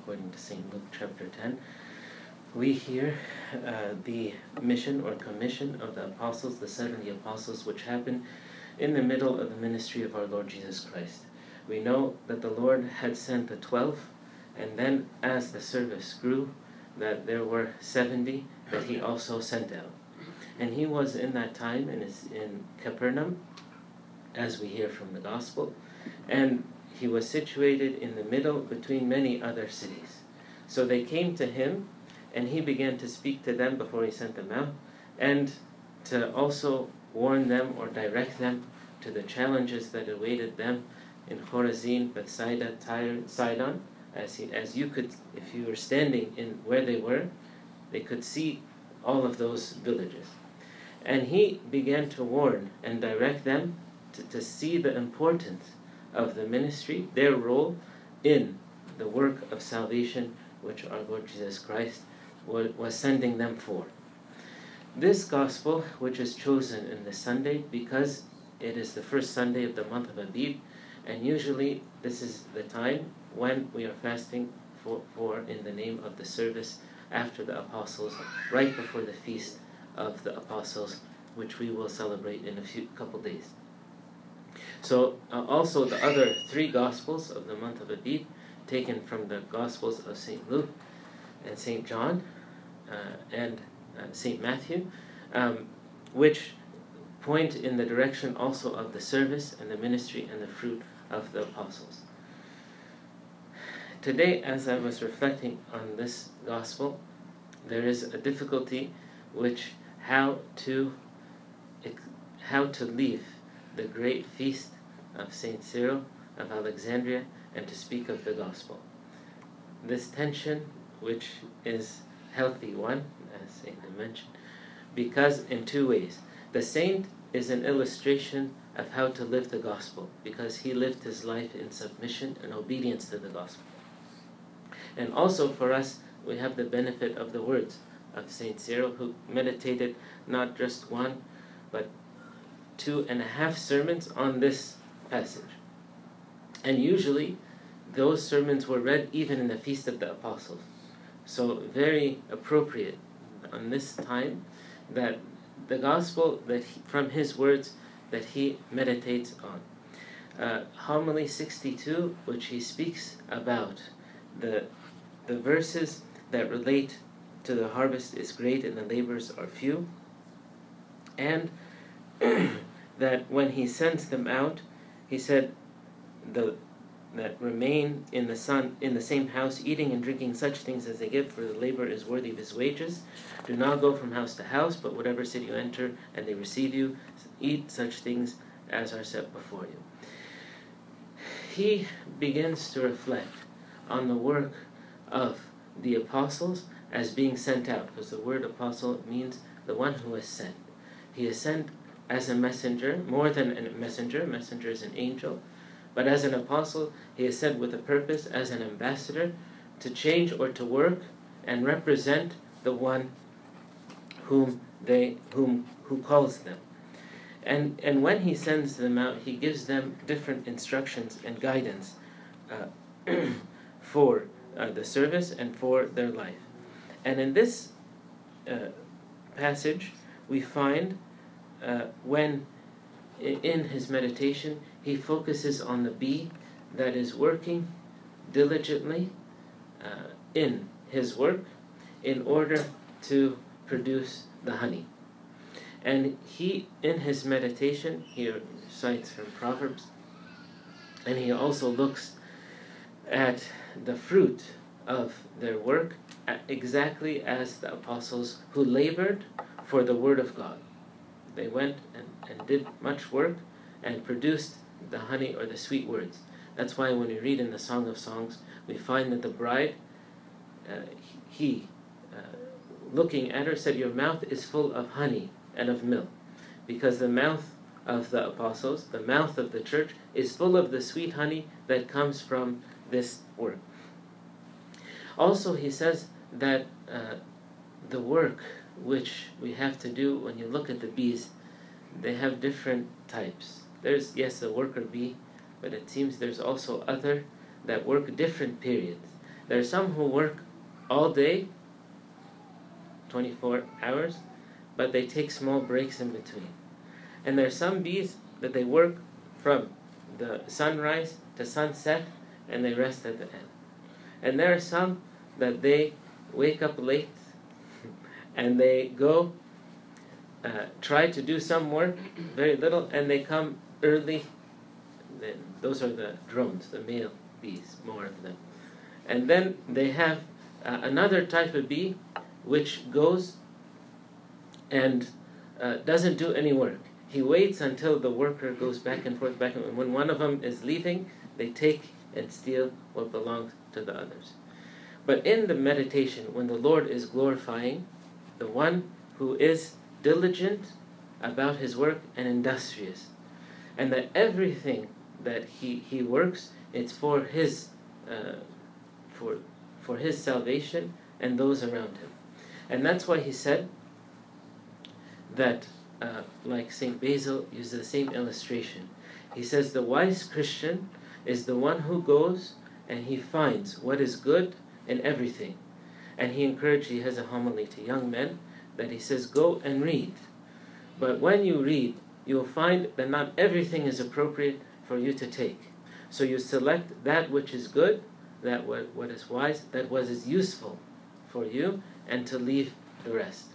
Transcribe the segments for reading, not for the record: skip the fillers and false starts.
according to St. Luke chapter 10, we hear the mission or commission of the apostles, the 70 apostles, which happened in the middle of the ministry of our Lord Jesus Christ. We know that the Lord had sent the 12, and then as the service grew, that there were 70 that he also sent out. And he was in that time in Capernaum, as we hear from the Gospel, and he was situated in the middle between many other cities. So they came to him, and he began to speak to them before he sent them out, and to also warn them or direct them to the challenges that awaited them in Chorazin, Bethsaida, Tyre, Sidon. As you could, if you were standing in where they were, they could see all of those villages. And he began to warn and direct them to see the importance of the ministry, their role in the work of salvation which our Lord Jesus Christ was sending them for. This gospel, which is chosen in this Sunday because it is the first Sunday of the month of Abib, and usually this is the time when we are fasting for in the name of the service after the apostles, right before the feast of the apostles, which we will celebrate in a couple days. So also the other three Gospels of the month of Abib, taken from the Gospels of St. Luke and St. John and St. Matthew, which point in the direction also of the service and the ministry and the fruit of the apostles. Today, as I was reflecting on this Gospel, there is a difficulty which how to leave the great feast of St. Cyril of Alexandria and to speak of the Gospel. This tension, which is healthy one, as St. mentioned, because in two ways. The saint is an illustration of how to live the Gospel, because he lived his life in submission and obedience to the Gospel. And also for us, we have the benefit of the words of St. Cyril, who meditated not just one, but 2.5 sermons on this passage. And usually, those sermons were read even in the Feast of the Apostles. So very appropriate on this time that the Gospel, from his words, that he meditates on. Homily 62, which he speaks about the verses that relate to the harvest is great and the labors are few, and that when he sends them out, he said, that remain in the same house, eating and drinking such things as they give, for the labor is worthy of his wages. Do not go from house to house, but whatever city you enter, and they receive you, eat such things as are set before you. He begins to reflect on the work of the apostles as being sent out, because the word apostle means the one who is sent. He is sent as a messenger, more than a messenger. Messenger is an angel. But as an apostle, he is sent with a purpose, as an ambassador, to change or to work and represent the one who calls them. And when he sends them out, he gives them different instructions and guidance for the service and for their life. And in this passage, we find when in his meditation, he focuses on the bee that is working diligently in his work in order to produce the honey. And he, in his meditation, he cites from Proverbs, and he also looks at the fruit of their work exactly as the apostles who labored for the word of God. They went and did much work and produced the honey or the sweet words. That's why when we read in the Song of Songs, we find that the bride, looking at her, said, "Your mouth is full of honey and of milk," because the mouth of the apostles, the mouth of the church, is full of the sweet honey that comes from this work. Also, he says that the work which we have to do, when you look at the bees, they have different types. There's, yes, the worker bee, but it seems there's also other that work different periods. There are some who work all day, 24 hours, but they take small breaks in between. And there are some bees that they work from the sunrise to sunset, and they rest at the end. And there are some that they wake up late and they go try to do some work, very little, and they come early. Then those are the drones, the male bees, more of them. And then they have another type of bee which goes and doesn't do any work. He waits until the worker goes back and forth, back and forth. When one of them is leaving, they take and steal what belongs to the others. But in the meditation, when the Lord is glorifying the one who is diligent about his work and industrious, and that everything that he works, it's for his for his salvation and those around him. And that's why he said that, like St. Basil used the same illustration. He says the wise Christian is the one who goes and he finds what is good in everything. And he has a homily to young men that he says, go and read. But when you read, you'll find that not everything is appropriate for you to take. So you select that which is good, that what is wise, that what is useful for you, and to leave the rest.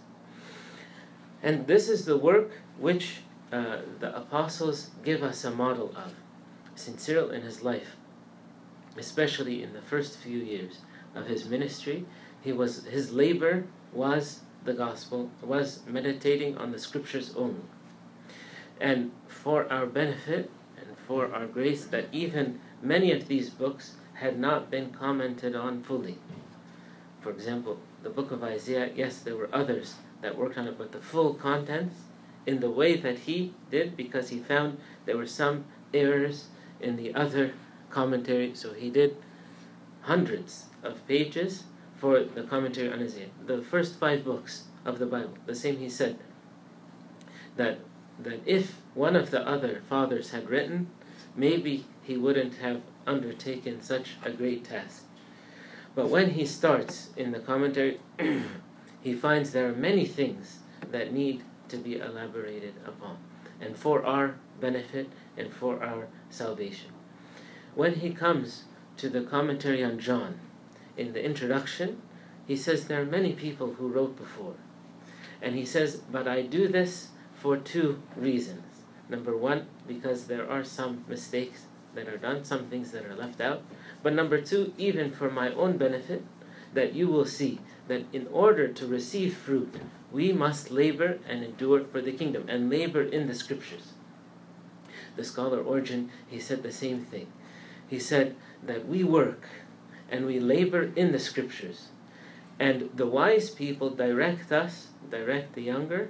And this is the work which the apostles give us a model of. St. Cyril in his life, especially in the first few years of his ministry, his labor was the gospel, was meditating on the scriptures only. And for our benefit and for our grace, that even many of these books had not been commented on fully. For example, the book of Isaiah, yes, there were others that worked on it, but the full contents, in the way that he did, because he found there were some errors in the other commentary, so he did hundreds of pages for the commentary on Isaiah. The first 5 books of the Bible, the same he said, that if one of the other fathers had written, maybe he wouldn't have undertaken such a great task. But when he starts in the commentary, he finds there are many things that need to be elaborated upon, and for our benefit and for our salvation. When he comes to the commentary on John, in the introduction, he says there are many people who wrote before. And he says, but I do this for 2 reasons. Number 1, because there are some mistakes that are done, some things that are left out. But number 2, even for my own benefit, that you will see that in order to receive fruit, we must labor and endure for the kingdom, and labor in the scriptures. The scholar Origen, he said the same thing. He said that we work and we labor in the scriptures, and the wise people direct the younger,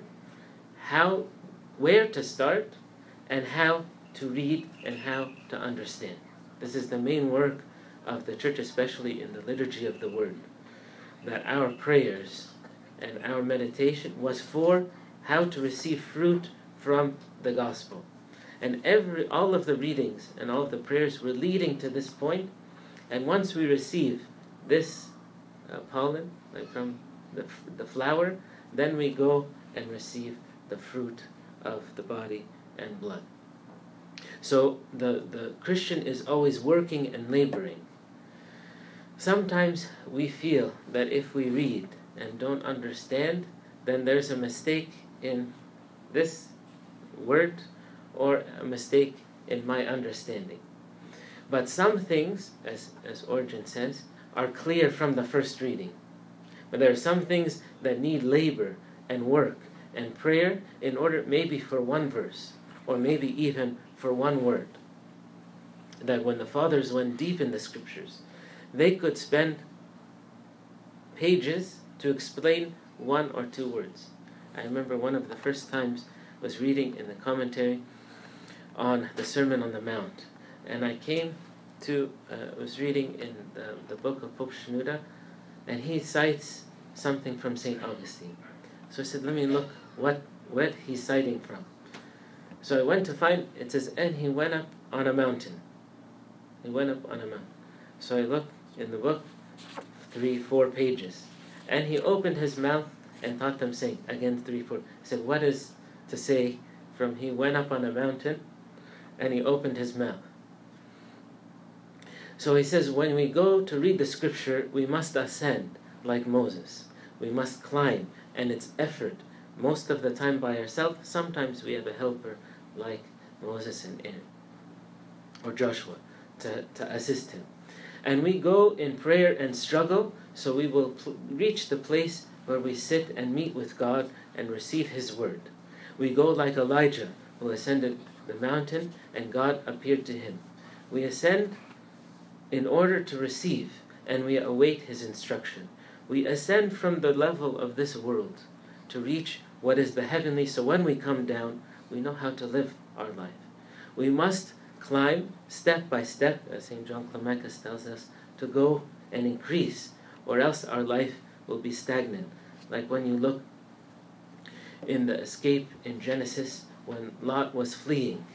where to start and how to read and how to understand. This is the main work of the church, especially in the liturgy of the word, that our prayers and our meditation was for how to receive fruit from the gospel. And all of the readings and all of the prayers were leading to this point. And once we receive this pollen, like from the flower, then we go and receive the fruit of the body and blood. So the Christian is always working and laboring. Sometimes we feel that if we read and don't understand, then there's a mistake in this word or a mistake in my understanding. But some things, as Origen says, are clear from the first reading. But there are some things that need labor and work and prayer in order, maybe for one verse, or maybe even for one word. That when the fathers went deep in the scriptures, they could spend pages to explain 1 or 2 words. I remember one of the first times was reading in the commentary on the Sermon on the Mount, and I came to was reading in the book of Pope Shenouda, and he cites something from St. Augustine. So I said, let me look what he's citing from. So I went to find, it says, and he went up on a mountain. He went up on a mountain. So I looked in the book, 3, 4 pages. And he opened his mouth and taught them, saying, again 3, 4. He said, what is to say from he went up on a mountain and he opened his mouth? So he says, when we go to read the scripture, we must ascend like Moses. We must climb, and it's effort. Most of the time by ourselves. Sometimes we have a helper like Moses and Aaron or Joshua to assist him. And we go in prayer and struggle, so we will reach the place where we sit and meet with God and receive his word. We go like Elijah, who ascended the mountain and God appeared to him. We ascend in order to receive, and we await his instruction. We ascend from the level of this world to reach what is the heavenly, so when we come down, we know how to live our life. We must climb step by step, as St. John Climacus tells us, to go and increase, or else our life will be stagnant. Like when you look in the escape in Genesis, when Lot was fleeing,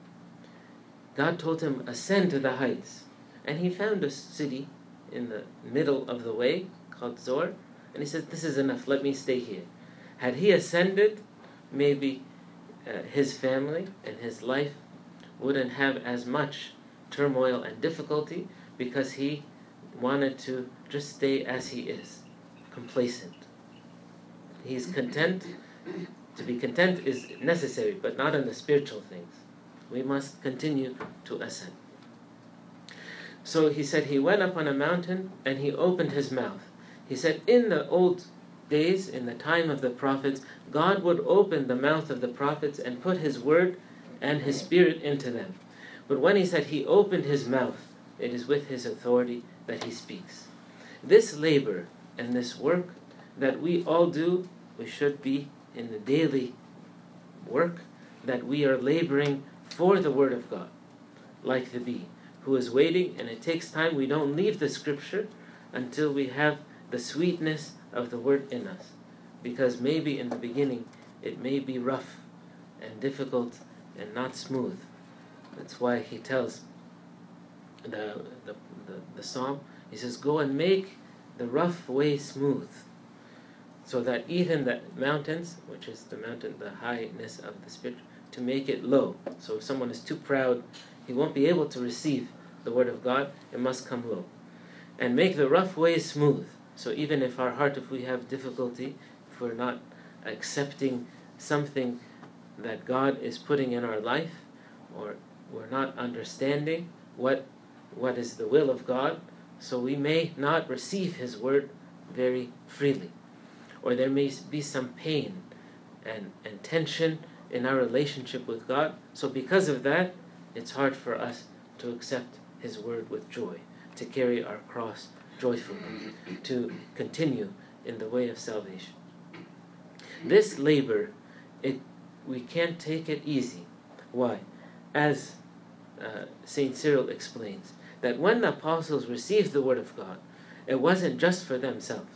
God told him, ascend to the heights. And he found a city in the middle of the way called Zoar, and he said, this is enough, let me stay here. Had he ascended, maybe his family and his life wouldn't have as much turmoil and difficulty, because he wanted to just stay as he is, complacent. He's content. To be content is necessary, but not in the spiritual things. We must continue to ascend. So he said he went up on a mountain and he opened his mouth. He said in the old days, in the time of the prophets, God would open the mouth of the prophets and put his word and his spirit into them. But when he said he opened his mouth, it is with his authority that he speaks. This labor and this work that we all do, we should be in the daily work, that we are laboring for the word of God, like the bee who is waiting, and it takes time. We don't leave the scripture until we have the sweetness of the word in us, because maybe in the beginning it may be rough and difficult and not smooth. That's why he tells the psalm, he says, go and make the rough way smooth, so that even the mountains, which is the mountain, the highness of the spirit, to make it low. So if someone is too proud, he won't be able to receive the word of God. It must come low. And make the rough way smooth. So even if our heart, if we have difficulty, if we're not accepting something that God is putting in our life, or we're not understanding what is the will of God, so we may not receive his word very freely. Or there may be some pain and tension in our relationship with God. So because of that, it's hard for us to accept his word with joy, to carry our cross joyfully, to continue in the way of salvation. This labor, we can't take it easy. Why? As St. Cyril explains, that when the apostles received the word of God, it wasn't just for themselves.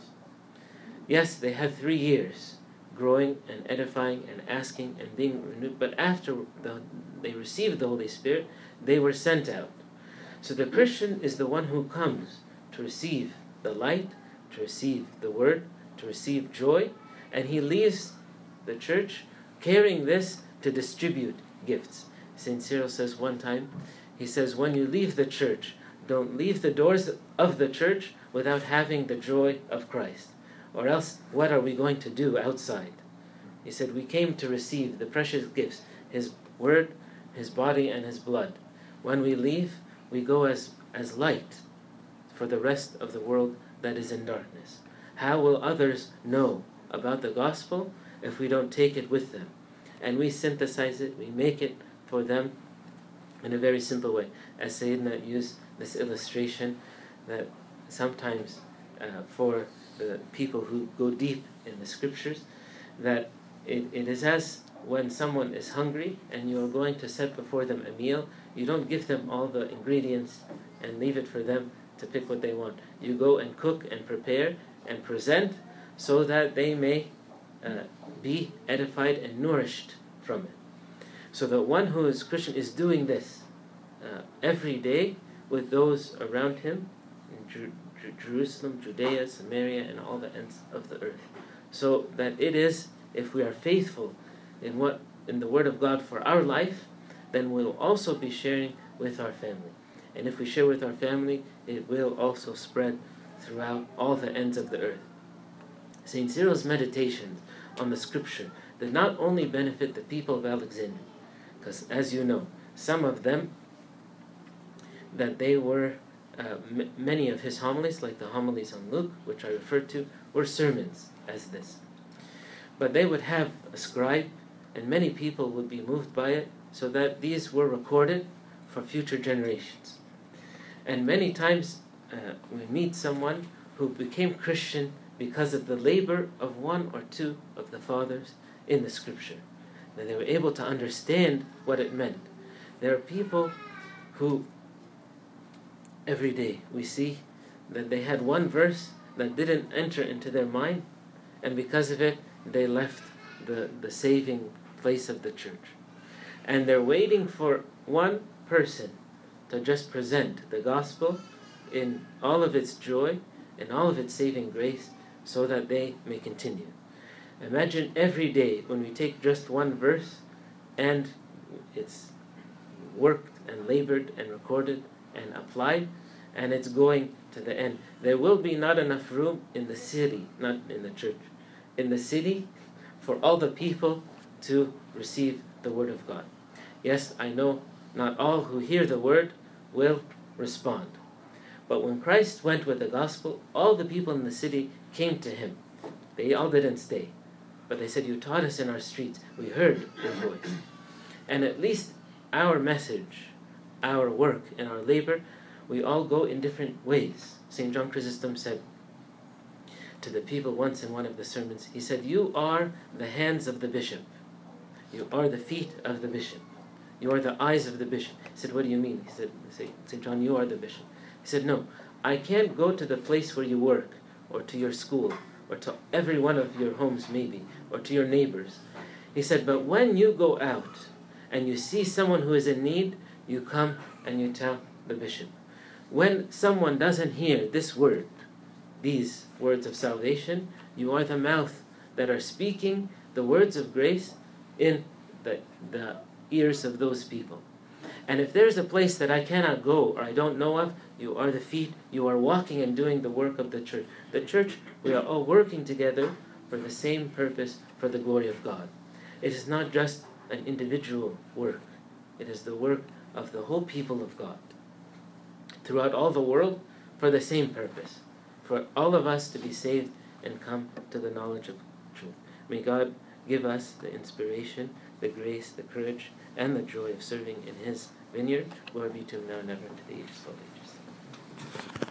Yes, they had 3 years growing and edifying and asking and being renewed, but after they received the Holy Spirit, they were sent out. So the Christian is the one who comes to receive the light, to receive the word, to receive joy, and he leaves the church carrying this to distribute gifts. St. Cyril says one time, he says, when you leave the church, don't leave the doors of the church without having the joy of Christ. Or else, what are we going to do outside? He said, we came to receive the precious gifts, his word, his body, and his blood. When we leave, we go as light for the rest of the world that is in darkness. How will others know about the gospel if we don't take it with them? And we synthesize it, we make it for them in a very simple way. As Sayyidina used this illustration, that sometimes for the people who go deep in the scriptures, that it is as when someone is hungry and you are going to set before them a meal, you don't give them all the ingredients and leave it for them to pick what they want. You go and cook and prepare and present so that they may be edified and nourished from it. So the one who is Christian is doing this every day with those around him, Jerusalem, Judea, Samaria, and all the ends of the earth. So that it is, if we are faithful in the Word of God for our life, then we'll also be sharing with our family. And if we share with our family, it will also spread throughout all the ends of the earth. St. Cyril's meditations on the scripture did not only benefit the people of Alexandria, because as you know, some of them, that they were, many of his homilies, like the homilies on Luke, which I referred to, were sermons as this. But they would have a scribe, and many people would be moved by it, so that these were recorded for future generations. And many times we meet someone who became Christian because of the labor of one or two of the fathers in the scripture. That they were able to understand what it meant. There are people who every day we see that they had one verse that didn't enter into their mind, and because of it they left the saving place of the church. And they're waiting for one person to just present the gospel in all of its joy and all of its saving grace, so that they may continue. Imagine every day when we take just one verse and it's worked and labored and recorded and applied, and it's going to the end. There will be not enough room in the city, not in the church, in the city, for all the people to receive the Word of God. Yes, I know not all who hear the Word will respond. But when Christ went with the gospel, all the people in the city came to him. They all didn't stay, but they said, "You taught us in our streets. We heard your voice." And at least our message, our work, and our labor, we all go in different ways. St. John Chrysostom said to the people once in one of the sermons, he said, "You are the hands of the bishop. You are the feet of the bishop. You are the eyes of the bishop." He said, "What do you mean?" He said, "St. John, you are the bishop." He said, "No, I can't go to the place where you work, or to your school, or to every one of your homes maybe, or to your neighbors." He said, "But when you go out and you see someone who is in need, you come and you tell the bishop. When someone doesn't hear this word, these words of salvation, you are the mouth that are speaking the words of grace in the ears of those people. And if there's a place that I cannot go or I don't know of, you are the feet. You are walking and doing the work of the church. The church, we are all working together for the same purpose, for the glory of God. It is not just an individual work. It is the work of the whole people of God throughout all the world for the same purpose, for all of us to be saved and come to the knowledge of truth. May God give us the inspiration, the grace, the courage, and the joy of serving in His vineyard. Glory be to Him now and ever, to the ages of all ages.